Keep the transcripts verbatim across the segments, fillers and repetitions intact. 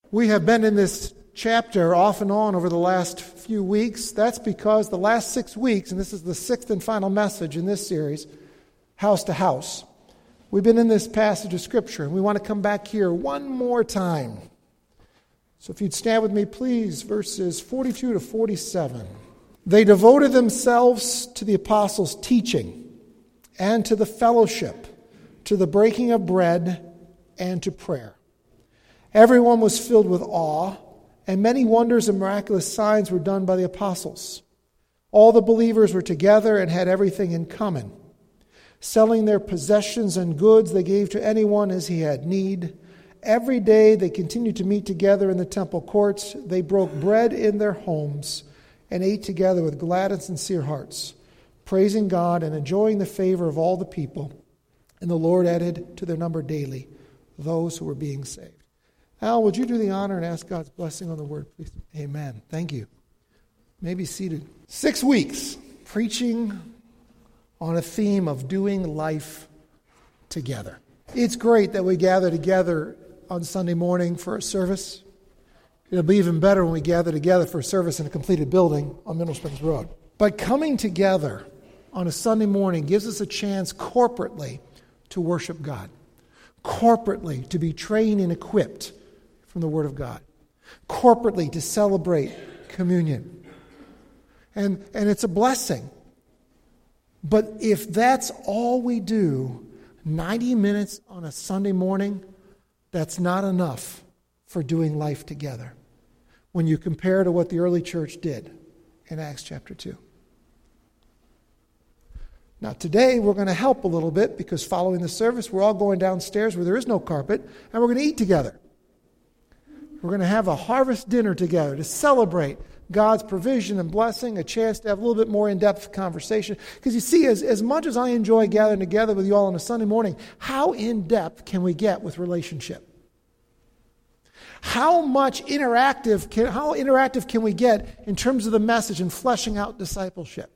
We have been in this chapter off and on over the last few weeks. That's because the last six weeks, and this is the sixth and final message in this series, House to House, we've been in this passage of Scripture, and we want to come back here one more time. So if you'd stand with me, please, verses forty-two to forty-seven. They devoted themselves to the apostles' teaching and to the fellowship, to the breaking of bread and to prayer. Everyone was filled with awe, and many wonders and miraculous signs were done by the apostles. All the believers were together and had everything in common. Selling their possessions and goods, they gave to anyone as he had need. Every day they continued to meet together in the temple courts. They broke bread in their homes and ate together with glad and sincere hearts, praising God and enjoying the favor of all the people. And the Lord added to their number daily those who were being saved. Al, would you do the honor and ask God's blessing on the word, please? Amen. Thank you. You may be seated. Six weeks preaching on a theme of doing life together. It's great that we gather together on Sunday morning for a service. It'll be even better when we gather together for a service in a completed building on Mineral Springs Road. But coming together on a Sunday morning gives us a chance corporately to worship God, corporately to be trained and equipped from the Word of God, corporately to celebrate communion. And, and it's a blessing. But if that's all we do, ninety minutes on a Sunday morning, that's not enough for doing life together when you compare to what the early church did in Acts chapter two. Now today we're going to help a little bit because following the service we're all going downstairs where there is no carpet and we're going to eat together. We're going to have a harvest dinner together to celebrate God's provision and blessing, a chance to have a little bit more in-depth conversation. Because you see, as, as much as I enjoy gathering together with you all on a Sunday morning, how in-depth can we get with relationship? How much interactive can, how interactive can we get in terms of the message and fleshing out discipleship?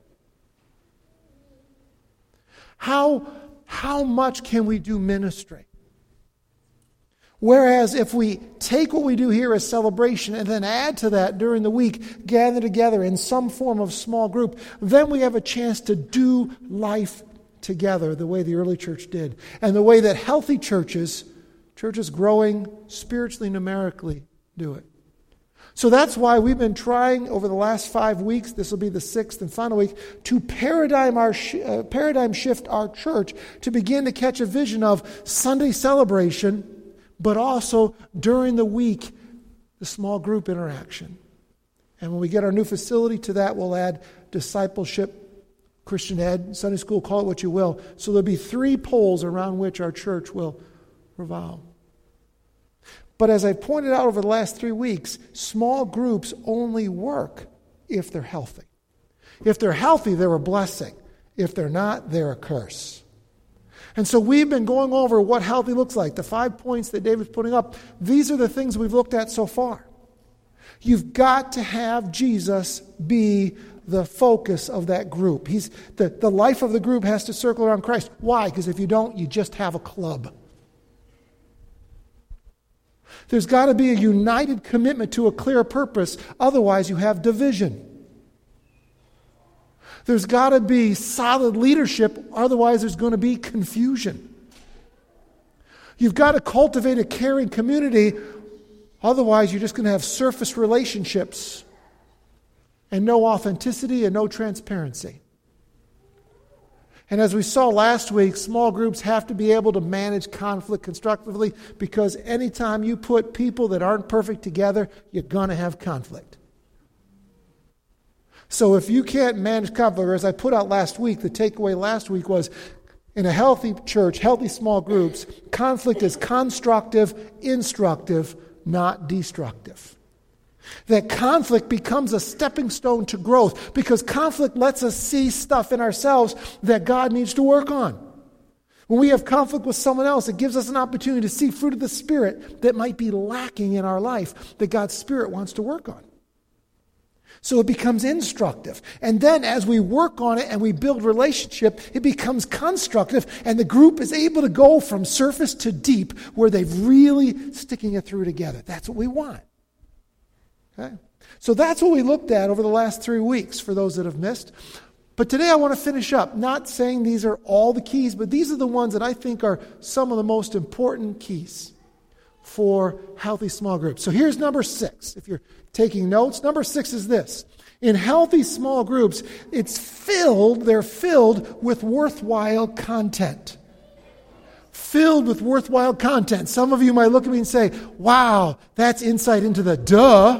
How, how much can we do ministry? Whereas if we take what we do here as celebration and then add to that during the week, gather together in some form of small group, then we have a chance to do life together the way the early church did. And the way that healthy churches, churches growing spiritually, numerically, do it. So that's why we've been trying over the last five weeks, this will be the sixth and final week, to paradigm our sh- uh, paradigm shift our church to begin to catch a vision of Sunday celebration, but also during the week, the small group interaction. And when we get our new facility to that, we'll add discipleship, Christian ed, Sunday school, call it what you will. So there'll be three poles around which our church will revolve. But as I pointed out over the last three weeks, small groups only work if they're healthy. If they're healthy, they're a blessing. If they're not, they're a curse. And so we've been going over what healthy looks like, the five points that David's putting up. These are the things we've looked at so far. You've got to have Jesus be the focus of that group. He's the, the life of the group has to circle around Christ. Why? Because if you don't, you just have a club. There's got to be a united commitment to a clear purpose. Otherwise, you have division. There's got to be solid leadership. Otherwise, there's going to be confusion. You've got to cultivate a caring community. Otherwise, you're just going to have surface relationships and no authenticity and no transparency. And as we saw last week, small groups have to be able to manage conflict constructively because anytime you put people that aren't perfect together, you're going to have conflict. So if you can't manage conflict, or as I put out last week, the takeaway last week was, in a healthy church, healthy small groups, conflict is constructive, instructive, not destructive. That conflict becomes a stepping stone to growth because conflict lets us see stuff in ourselves that God needs to work on. When we have conflict with someone else, it gives us an opportunity to see fruit of the Spirit that might be lacking in our life that God's Spirit wants to work on. So it becomes instructive. And then as we work on it and we build relationship, it becomes constructive, and the group is able to go from surface to deep where they're really sticking it through together. That's what we want. Okay? So that's what we looked at over the last three weeks for those that have missed. But today I want to finish up, not saying these are all the keys, but these are the ones that I think are some of the most important keys for healthy small groups. So here's number six. If you're taking notes, number six is this. In healthy small groups, it's filled, they're filled with worthwhile content. Filled with worthwhile content. Some of you might look at me and say, wow, that's insight into the duh.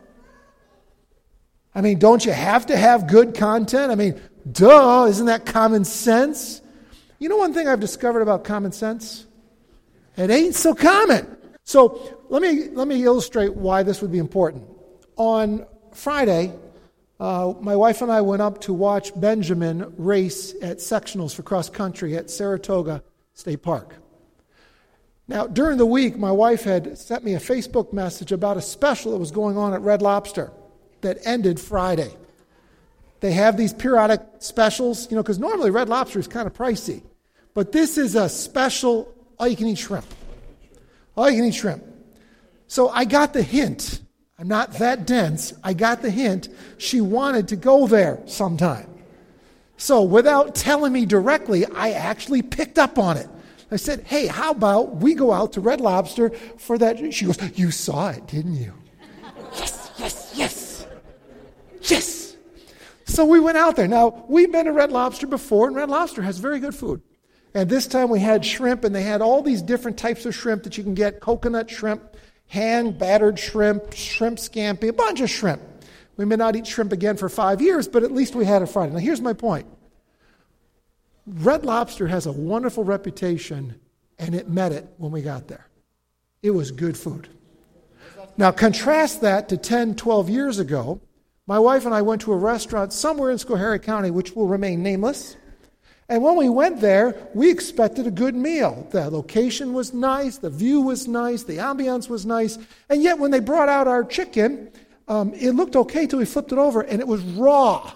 I mean, don't you have to have good content? I mean, duh, isn't that common sense? You know one thing I've discovered about common sense? It ain't so common. So let me let me illustrate why this would be important. On Friday, uh, my wife and I went up to watch Benjamin race at sectionals for cross country at Saratoga State Park. Now, during the week, my wife had sent me a Facebook message about a special that was going on at Red Lobster that ended Friday. They have these periodic specials, you know, because normally Red Lobster is kind of pricey. But this is a special all-you-can-eat shrimp. All-you-can-eat shrimp. So I got the hint. I'm not that dense. I got the hint. She wanted to go there sometime. So without telling me directly, I actually picked up on it. I said, hey, how about we go out to Red Lobster for that? She goes, you saw it, didn't you? Yes, yes, yes. Yes. So we went out there. Now, we've been to Red Lobster before, and Red Lobster has very good food. And this time we had shrimp, and they had all these different types of shrimp that you can get. Coconut shrimp, hand-battered shrimp, shrimp scampi, a bunch of shrimp. We may not eat shrimp again for five years, but at least we had it Friday. Now, here's my point. Red Lobster has a wonderful reputation, and it met it when we got there. It was good food. Now, contrast that to ten, twelve years ago. My wife and I went to a restaurant somewhere in Schoharie County, which will remain nameless. And when we went there, we expected a good meal. The location was nice, the view was nice, the ambiance was nice. And yet when they brought out our chicken, um, it looked okay till we flipped it over, and it was raw.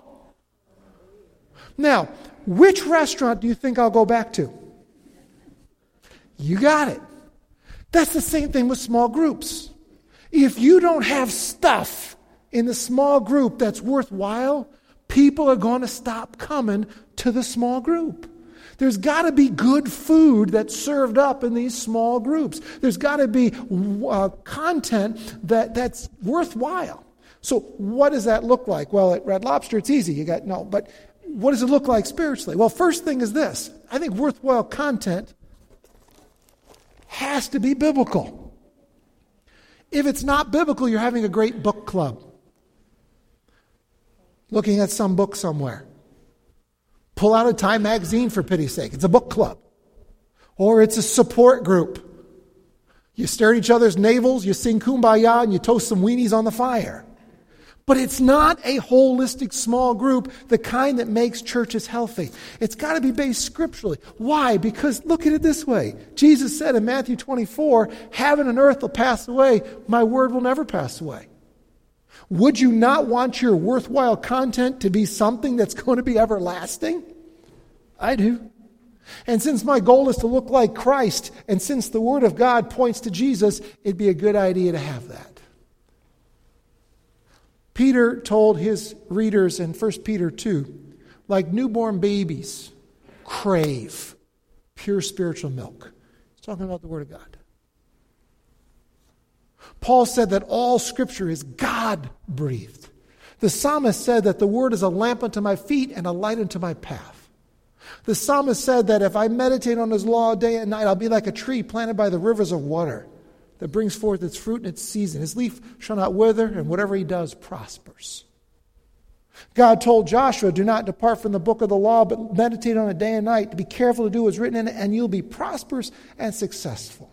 Now, which restaurant do you think I'll go back to? You got it. That's the same thing with small groups. If you don't have stuff in the small group that's worthwhile, people are going to stop coming to the small group. There's got to be good food that's served up in these small groups. There's got to be uh, content that, that's worthwhile. So what does that look like? Well, at Red Lobster, it's easy. You got no, but what does it look like spiritually? Well, first thing is this. I think worthwhile content has to be biblical. If it's not biblical, you're having a great book club. Looking at some book somewhere. Pull out a Time magazine, for pity's sake. It's a book club. Or it's a support group. You stare at each other's navels, you sing Kumbaya, and you toast some weenies on the fire. But it's not a holistic small group, the kind that makes churches healthy. It's got to be based scripturally. Why? Because look at it this way. Jesus said in Matthew twenty-four, heaven and earth will pass away, my word will never pass away. Would you not want your worthwhile content to be something that's going to be everlasting? I do. And since my goal is to look like Christ, and since the Word of God points to Jesus, it'd be a good idea to have that. Peter told his readers in First Peter two, like newborn babies, crave pure spiritual milk. He's talking about the Word of God. Paul said that all Scripture is God-breathed. The psalmist said that the Word is a lamp unto my feet and a light unto my path. The psalmist said that if I meditate on His law day and night, I'll be like a tree planted by the rivers of water that brings forth its fruit in its season. His leaf shall not wither, and whatever he does prospers. God told Joshua, do not depart from the book of the law, but meditate on it day and night, to be careful to do what's written in it, and you'll be prosperous and successful.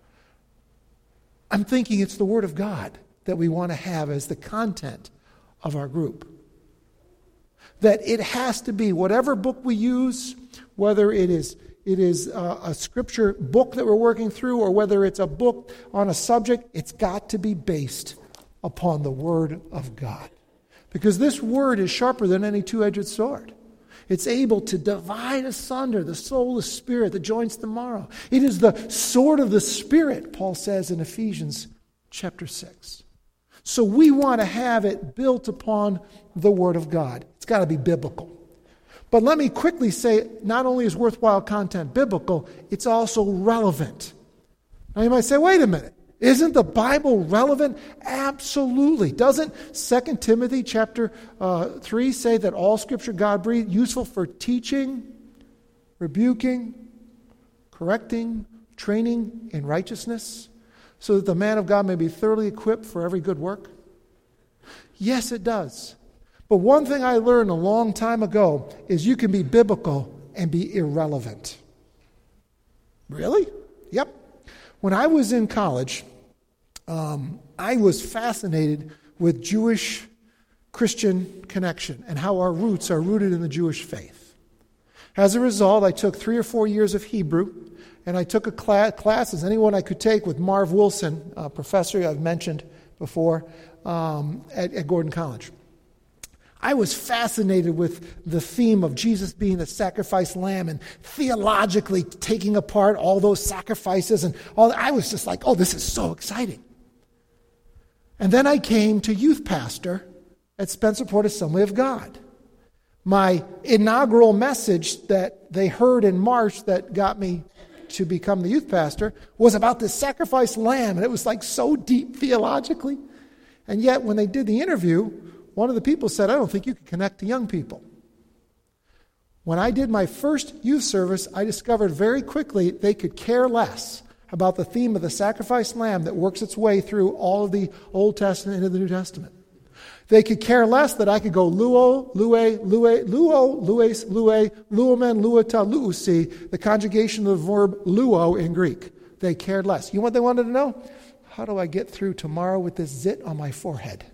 I'm thinking it's the Word of God that we want to have as the content of our group. That it has to be, whatever book we use, whether it is it is a, a scripture book that we're working through, or whether it's a book on a subject, it's got to be based upon the Word of God. Because this word is sharper than any two-edged sword. It's able to divide asunder the soul, the spirit, the joints, the marrow. It is the sword of the Spirit, Paul says in Ephesians chapter six. So we want to have it built upon the Word of God. It's got to be biblical. But let me quickly say, not only is worthwhile content biblical, it's also relevant. Now you might say, wait a minute. Isn't the Bible relevant? Absolutely. Doesn't Second Timothy chapter uh, three say that all Scripture God breathed, useful for teaching, rebuking, correcting, training in righteousness, so that the man of God may be thoroughly equipped for every good work? Yes, it does. But one thing I learned a long time ago is you can be biblical and be irrelevant. Really? Yep. When I was in college, um, I was fascinated with Jewish Christian connection and how our roots are rooted in the Jewish faith. As a result, I took three or four years of Hebrew, and I took a class, class as anyone I could take with Marv Wilson, a professor I've mentioned before, um, at, at Gordon College. I was fascinated with the theme of Jesus being the sacrificed lamb and theologically taking apart all those sacrifices and all that. I was just like, oh, this is so exciting. And then I came to youth pastor at Spencerport Assembly of God. My inaugural message that they heard in March that got me to become the youth pastor was about this sacrificed lamb, and it was like so deep theologically. And yet when they did the interview, one of the people said, I don't think you can connect to young people. When I did my first youth service, I discovered very quickly they could care less about the theme of the sacrificed lamb that works its way through all of the Old Testament into the New Testament. They could care less that I could go luo, lue, lue, luo, lues, lue, luomen, luota, luusi, the conjugation of the verb luo in Greek. They cared less. You know what they wanted to know? How do I get through tomorrow with this zit on my forehead?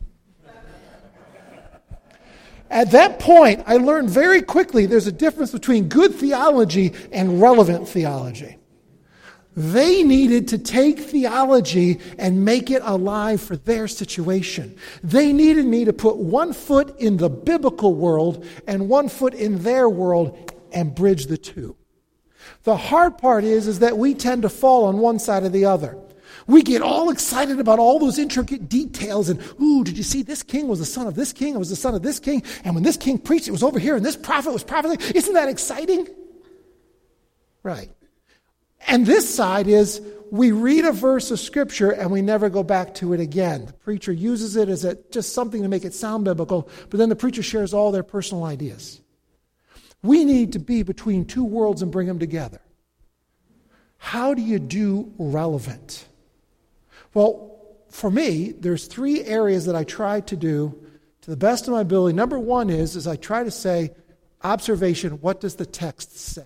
At that point, I learned very quickly there's a difference between good theology and relevant theology. They needed to take theology and make it alive for their situation. They needed me to put one foot in the biblical world and one foot in their world and bridge the two. The hard part is, is that we tend to fall on one side or the other. We get all excited about all those intricate details and, ooh, did you see this king was the son of this king? It was the son of this king. And when this king preached, it was over here and this prophet was prophesying. Isn't that exciting? Right. And this side is we read a verse of Scripture and we never go back to it again. The preacher uses it as a, just something to make it sound biblical, but then the preacher shares all their personal ideas. We need to be between two worlds and bring them together. How do you do relevant? Well, for me, there's three areas that I try to do to the best of my ability. Number one is, is I try to say, observation, what does the text say?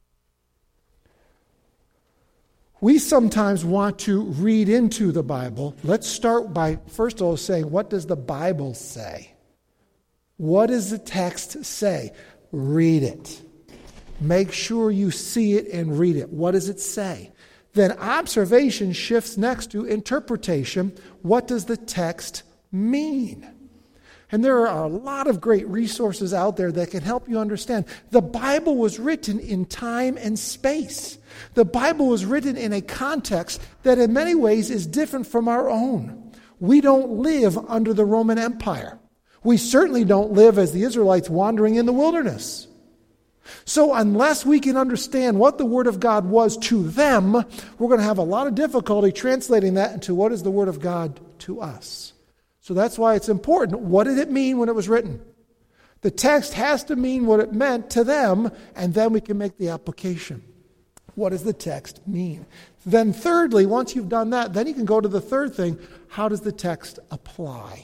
We sometimes want to read into the Bible. Let's start by, first of all, saying, what does the Bible say? What does the text say? Read it. Make sure you see it and read it. What does it say? Then observation shifts next to interpretation. What does the text mean? And there are a lot of great resources out there that can help you understand. The Bible was written in time and space. The Bible was written in a context that in many ways is different from our own. We don't live under the Roman Empire. We certainly don't live as the Israelites wandering in the wilderness. So unless we can understand what the Word of God was to them, we're going to have a lot of difficulty translating that into what is the Word of God to us. So that's why it's important. What did it mean when it was written? The text has to mean what it meant to them, and then we can make the application. What does the text mean? Then thirdly, once you've done that, then you can go to the third thing. How does the text apply?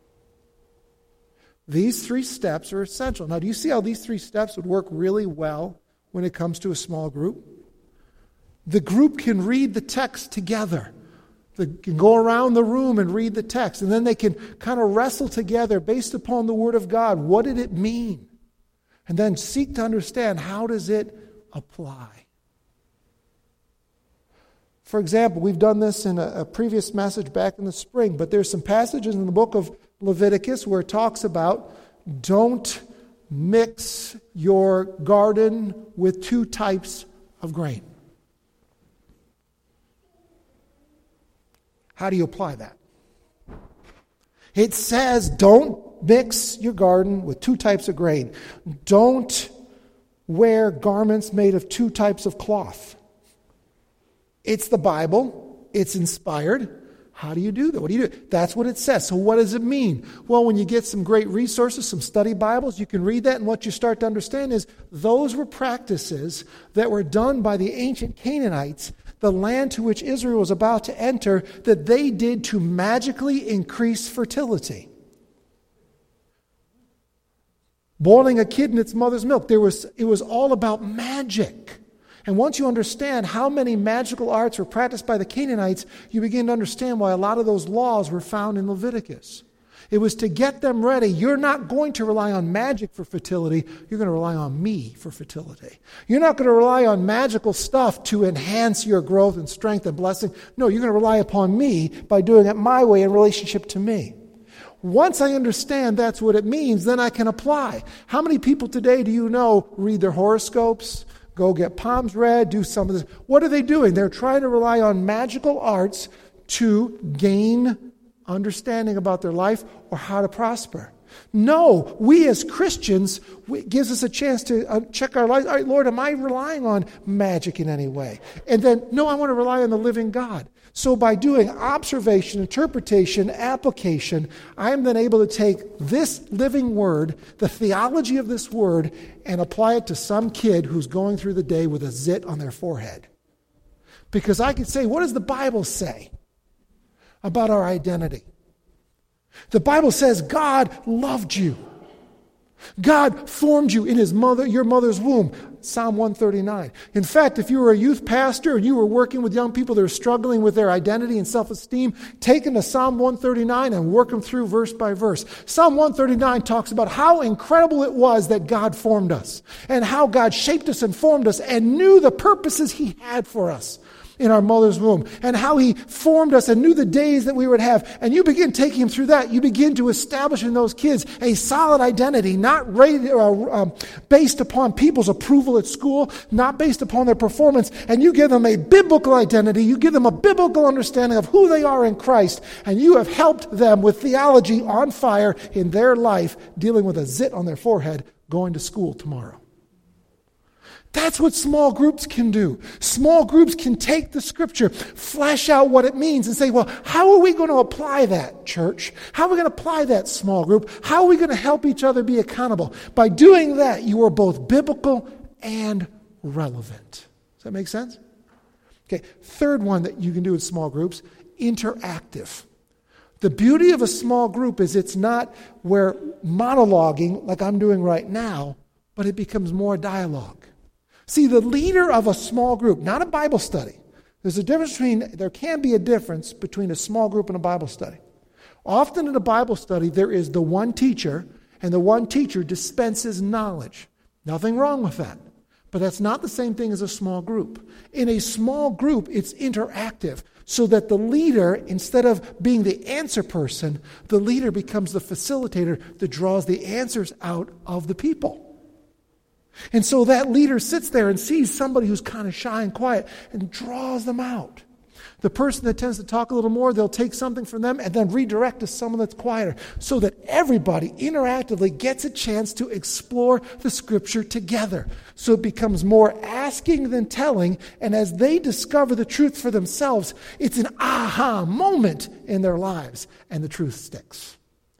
These three steps are essential. Now, do you see how these three steps would work really well when it comes to a small group? The group can read the text together. They can go around the room and read the text, and then they can kind of wrestle together based upon the Word of God. What did it mean? And then seek to understand, how does it apply? For example, we've done this in a, a previous message back in the spring, but there's some passages in the book of Leviticus where it talks about don't mix your garden with two types of grain. How do you apply that? It says don't mix your garden with two types of grain. Don't wear garments made of two types of cloth. It's the Bible. It's inspired. How do you do that? What do you do? That's what it says. So what does it mean? Well, when you get some great resources, some study Bibles, you can read that, and what you start to understand is those were practices that were done by the ancient Canaanites, the land to which Israel was about to enter, that they did to magically increase fertility. Boiling a kid in its mother's milk, there was it was all about magic. And once you understand how many magical arts were practiced by the Canaanites, you begin to understand why a lot of those laws were found in Leviticus. It was to get them ready. You're not going to rely on magic for fertility. You're going to rely on me for fertility. You're not going to rely on magical stuff to enhance your growth and strength and blessing. No, you're going to rely upon me by doing it my way in relationship to me. Once I understand that's what it means, then I can apply. How many people today do you know read their horoscopes, go get palms read, do some of this? What are they doing? They're trying to rely on magical arts to gain understanding about their life or how to prosper. No, we as Christians, it gives us a chance to uh, check our lives. All right, Lord, am I relying on magic in any way? And then, no, I want to rely on the living God. So by doing observation, interpretation, application, I am then able to take this living word, the theology of this word, and apply it to some kid who's going through the day with a zit on their forehead. Because I could say, what does the Bible say about our identity? The Bible says God loved you. God formed you in his mother, your mother's womb. Psalm one thirty-nine. In fact, if you were a youth pastor and you were working with young people that are struggling with their identity and self-esteem, take them to Psalm one thirty-nine and work them through verse by verse. Psalm one thirty-nine talks about how incredible it was that God formed us and how God shaped us and formed us and knew the purposes he had for us in our mother's womb, and how he formed us and knew the days that we would have. And you begin taking them through that. You begin to establish in those kids a solid identity, not rated, uh, um, based upon people's approval at school, not based upon their performance. And you give them a biblical identity. You give them a biblical understanding of who they are in Christ. And you have helped them with theology on fire in their life, dealing with a zit on their forehead, going to school tomorrow. That's what small groups can do. Small groups can take the scripture, flesh out what it means, and say, well, how are we going to apply that, church? How are we going to apply that, small group? How are we going to help each other be accountable? By doing that, you are both biblical and relevant. Does that make sense? Okay, third one that you can do with small groups, interactive. The beauty of a small group is it's not where monologuing, like I'm doing right now, but it becomes more dialogue. See, the leader of a small group, not a Bible study. There's a difference between, there can be a difference between a small group and a Bible study. Often in a Bible study, there is the one teacher, and the one teacher dispenses knowledge. Nothing wrong with that. But that's not the same thing as a small group. In a small group, it's interactive, so that the leader, instead of being the answer person, the leader becomes the facilitator that draws the answers out of the people. And so that leader sits there and sees somebody who's kind of shy and quiet and draws them out. The person that tends to talk a little more, they'll take something from them and then redirect to someone that's quieter, so that everybody interactively gets a chance to explore the scripture together. So it becomes more asking than telling, and as they discover the truth for themselves, it's an aha moment in their lives, and the truth sticks.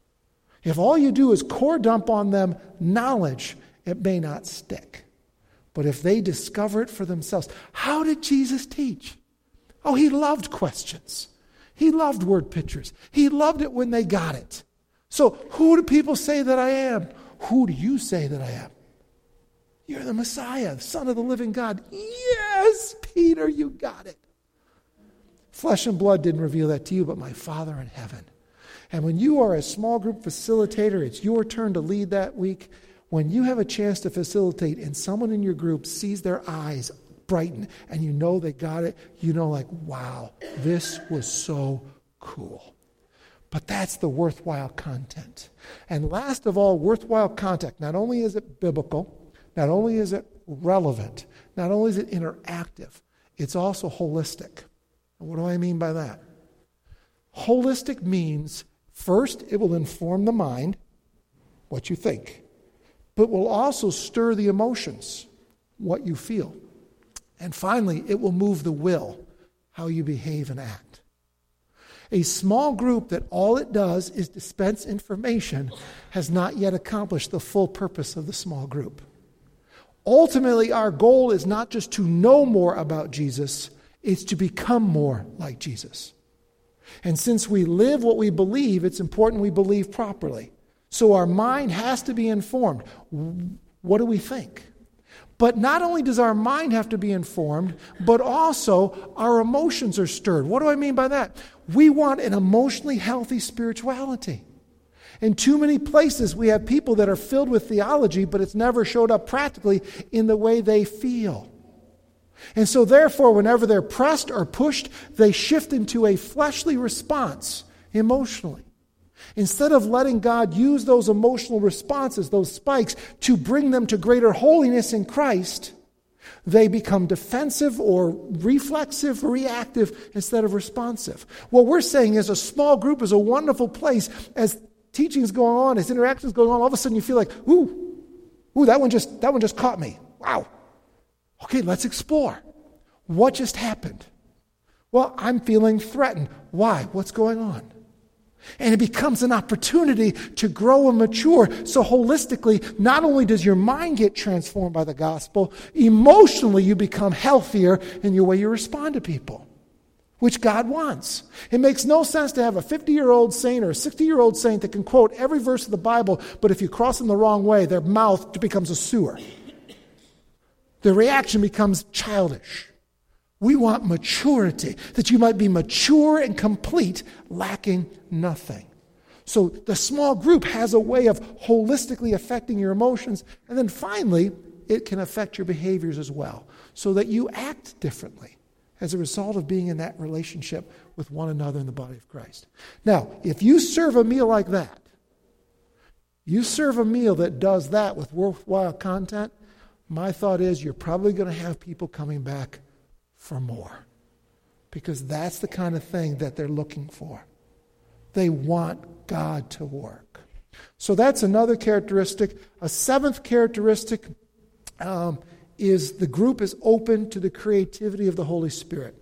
If all you do is core dump on them knowledge, it may not stick. But if they discover it for themselves, how did Jesus teach? Oh, he loved questions. He loved word pictures. He loved it when they got it. So who do people say that I am? Who do you say that I am? You're the Messiah, the Son of the living God. Yes, Peter, you got it. Flesh and blood didn't reveal that to you, but my Father in heaven. And when you are a small group facilitator, it's your turn to lead that week. When you have a chance to facilitate and someone in your group sees their eyes brighten, and you know they got it. You know, like, wow, this was so cool. But that's the worthwhile content. And last of all, worthwhile content. Not only is it biblical, not only is it relevant, not only is it interactive, it's also holistic. And what do I mean by that? Holistic means, first, it will inform the mind, what you think, but will also stir the emotions, what you feel. And finally, it will move the will, how you behave and act. A small group that all it does is dispense information has not yet accomplished the full purpose of the small group. Ultimately, our goal is not just to know more about Jesus, it's to become more like Jesus. And since we live what we believe, it's important we believe properly. So our mind has to be informed. What do we think? But not only does our mind have to be informed, but also our emotions are stirred. What do I mean by that? We want an emotionally healthy spirituality. In too many places, we have people that are filled with theology, but it's never showed up practically in the way they feel. And so therefore, whenever they're pressed or pushed, they shift into a fleshly response emotionally. Instead of letting God use those emotional responses, those spikes, to bring them to greater holiness in Christ, they become defensive or reflexive, reactive instead of responsive. What we're saying is a small group is a wonderful place. As teaching is going on, as interaction is going on, all of a sudden you feel like, ooh, ooh, that one just that one just caught me. Wow. Okay, let's explore. What just happened? Well, I'm feeling threatened. Why? What's going on? And it becomes an opportunity to grow and mature. So holistically, not only does your mind get transformed by the gospel, emotionally you become healthier in your way you respond to people, which God wants. It makes no sense to have a fifty-year-old saint or a sixty-year-old saint that can quote every verse of the Bible, but if you cross them the wrong way, their mouth becomes a sewer. The reaction becomes childish. We want maturity, that you might be mature and complete, lacking nothing. So the small group has a way of holistically affecting your emotions. And then finally, it can affect your behaviors as well, so that you act differently as a result of being in that relationship with one another in the body of Christ. Now, if you serve a meal like that, you serve a meal that does that with worthwhile content, my thought is you're probably going to have people coming back for more, because that's the kind of thing that they're looking for. They want God to work. So that's another characteristic. A seventh characteristic um, is the group is open to the creativity of the Holy Spirit.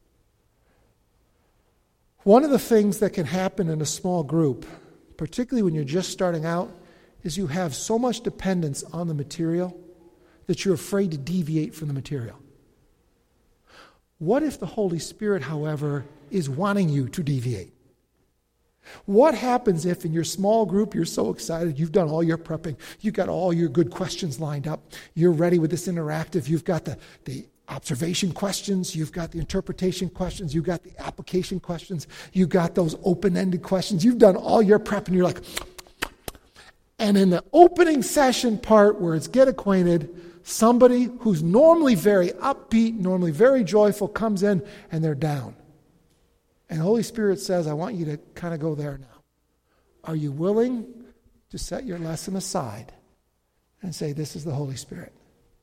One of the things that can happen in a small group, particularly when you're just starting out, is you have so much dependence on the material that you're afraid to deviate from the material. What if the Holy Spirit, however, is wanting you to deviate? What happens if in your small group you're so excited, you've done all your prepping, you've got all your good questions lined up, you're ready with this interactive, you've got the, the observation questions, you've got the interpretation questions, you've got the application questions, you've got those open-ended questions, you've done all your prep and you're like, and in the opening session part where it's get acquainted, somebody who's normally very upbeat, normally very joyful, comes in and they're down. And the Holy Spirit says, I want you to kind of go there now. Are you willing to set your lesson aside and say, this is the Holy Spirit?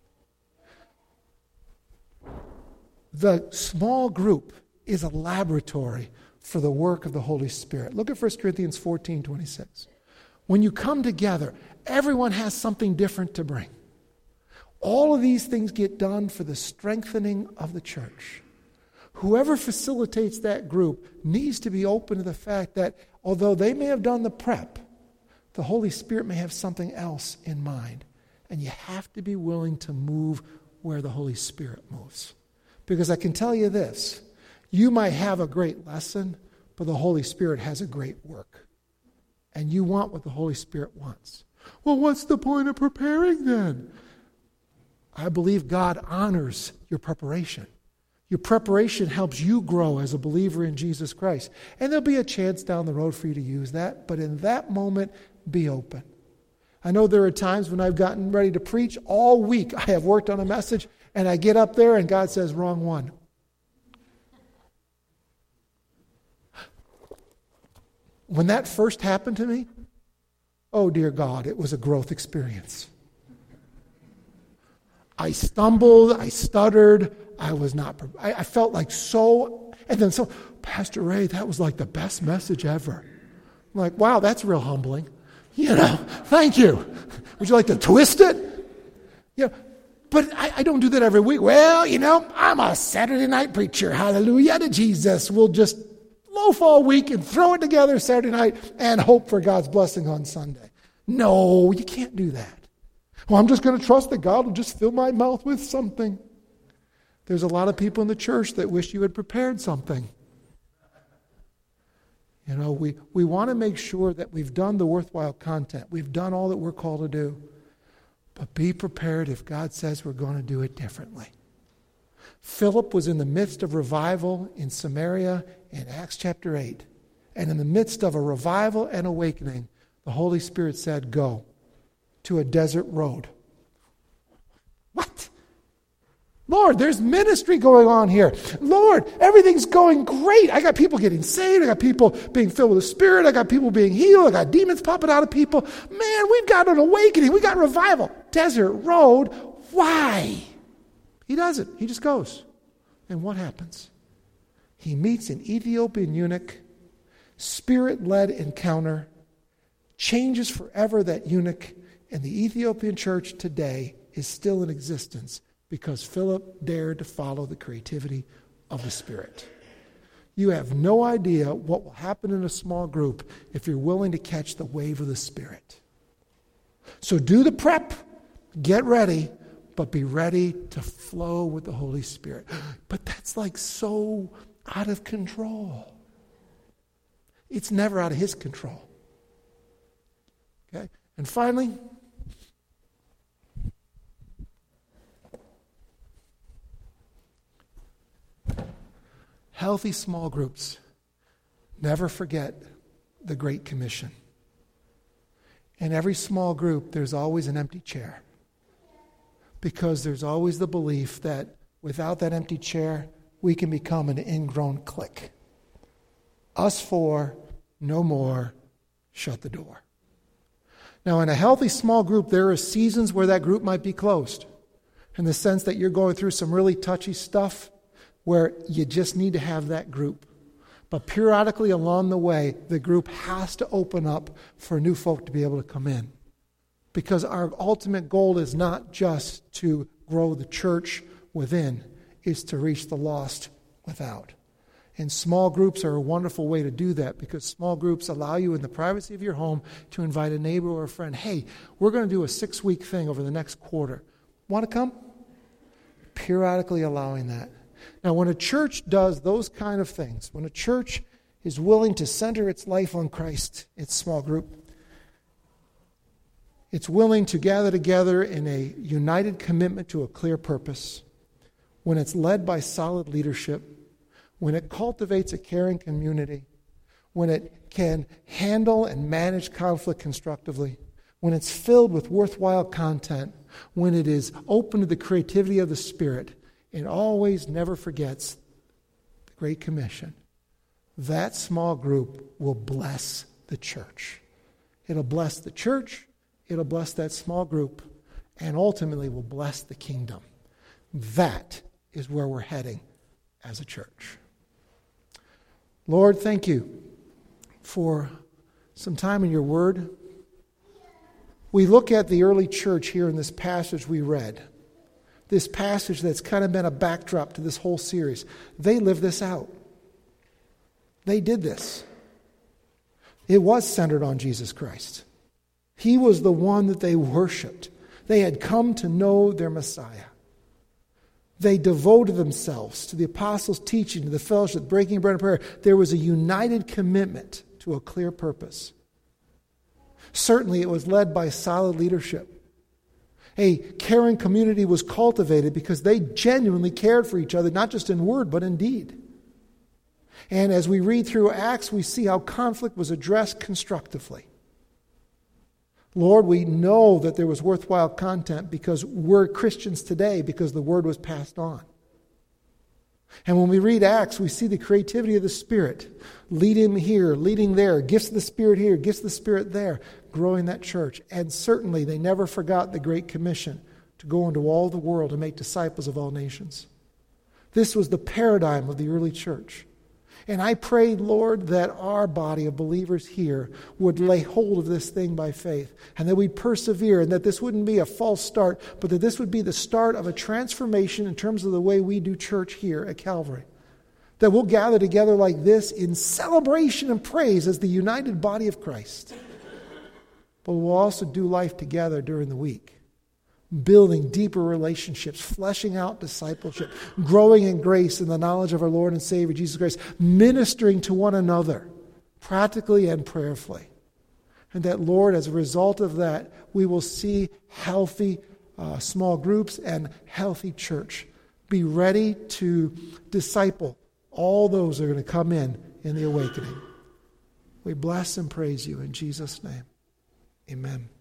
The small group is a laboratory for the work of the Holy Spirit. Look at First Corinthians fourteen twenty-six. When you come together, everyone has something different to bring. All of these things get done for the strengthening of the church. Whoever facilitates that group needs to be open to the fact that although they may have done the prep, the Holy Spirit may have something else in mind. And you have to be willing to move where the Holy Spirit moves. Because I can tell you this, you might have a great lesson, but the Holy Spirit has a great work. And you want what the Holy Spirit wants. Well, what's the point of preparing then? I believe God honors your preparation. Your preparation helps you grow as a believer in Jesus Christ. And there'll be a chance down the road for you to use that, but in that moment, be open. I know there are times when I've gotten ready to preach all week. I have worked on a message, and I get up there and God says, wrong one. When that first happened to me, oh dear God, it was a growth experience. I stumbled, I stuttered, I was not, I, I felt like so, and then so, Pastor Ray, that was like the best message ever. I'm like, wow, that's real humbling. You know, thank you. Would you like to twist it? You know, but I, I don't do that every week. Well, you know, I'm a Saturday night preacher. Hallelujah to Jesus. We'll just loaf all week and throw it together Saturday night and hope for God's blessing on Sunday. No, you can't do that. Well, I'm just going to trust that God will just fill my mouth with something. There's a lot of people in the church that wish you had prepared something. You know, we, we want to make sure that we've done the worthwhile content. We've done all that we're called to do. But be prepared if God says we're going to do it differently. Philip was in the midst of revival in Samaria in Acts chapter eight. And in the midst of a revival and awakening, the Holy Spirit said, go to a desert road. What? Lord, there's ministry going on here. Lord, everything's going great. I got people getting saved. I got people being filled with the Spirit. I got people being healed. I got demons popping out of people. Man, we've got an awakening. We got revival. Desert road. Why? He does it. He just goes. And what happens? He meets an Ethiopian eunuch, Spirit-led encounter, changes forever that eunuch, and the Ethiopian church today is still in existence because Philip dared to follow the creativity of the Spirit. You have no idea what will happen in a small group if you're willing to catch the wave of the Spirit. So do the prep, get ready, but be ready to flow with the Holy Spirit. But that's like so out of control. It's never out of His control. Okay? And finally, healthy small groups. Never forget the Great Commission. In every small group, there's always an empty chair. Because there's always the belief that without that empty chair, we can become an ingrown clique. Us four, no more, shut the door. Now, in a healthy small group, there are seasons where that group might be closed. In the sense that you're going through some really touchy stuff where you just need to have that group. But periodically along the way, the group has to open up for new folk to be able to come in. Because our ultimate goal is not just to grow the church within, it's to reach the lost without. And small groups are a wonderful way to do that because small groups allow you in the privacy of your home to invite a neighbor or a friend. Hey, we're going to do a six-week thing over the next quarter. Want to come? Periodically allowing that. Now, when a church does those kind of things, when a church is willing to center its life on Christ, its small group, it's willing to gather together in a united commitment to a clear purpose, when it's led by solid leadership, when it cultivates a caring community, when it can handle and manage conflict constructively, when it's filled with worthwhile content, when it is open to the creativity of the Spirit, and always never forgets the Great Commission, that small group will bless the church. It'll bless the church, it'll bless that small group, and ultimately will bless the kingdom. That is where we're heading as a church. Lord, thank you for some time in your word. We look at the early church here in this passage we read. This passage that's kind of been a backdrop to this whole series. They lived this out. They did this. It was centered on Jesus Christ. He was the one that they worshiped. They had come to know their Messiah. They devoted themselves to the apostles' teaching, to the fellowship, breaking bread and prayer. There was a united commitment to a clear purpose. Certainly, it was led by solid leadership. A caring community was cultivated because they genuinely cared for each other, not just in word, but in deed. And as we read through Acts, we see how conflict was addressed constructively. Lord, we know that there was worthwhile content because we're Christians today because the word was passed on. And when we read Acts, we see the creativity of the Spirit, leading here, leading there, gifts of the Spirit here, gifts of the Spirit there, growing that church. And certainly they never forgot the Great Commission to go into all the world and make disciples of all nations. This was the paradigm of the early church. And I pray, Lord, that our body of believers here would lay hold of this thing by faith, and that we'd persevere, and that this wouldn't be a false start, but that this would be the start of a transformation in terms of the way we do church here at Calvary. That we'll gather together like this in celebration and praise as the united body of Christ. But we'll also do life together during the week, building deeper relationships, fleshing out discipleship, growing in grace in the knowledge of our Lord and Savior Jesus Christ, ministering to one another, practically and prayerfully. And that, Lord, as a result of that, we will see healthy uh, small groups and healthy church. Be ready to disciple all those that are going to come in in the awakening. We bless and praise you in Jesus' name. Amen.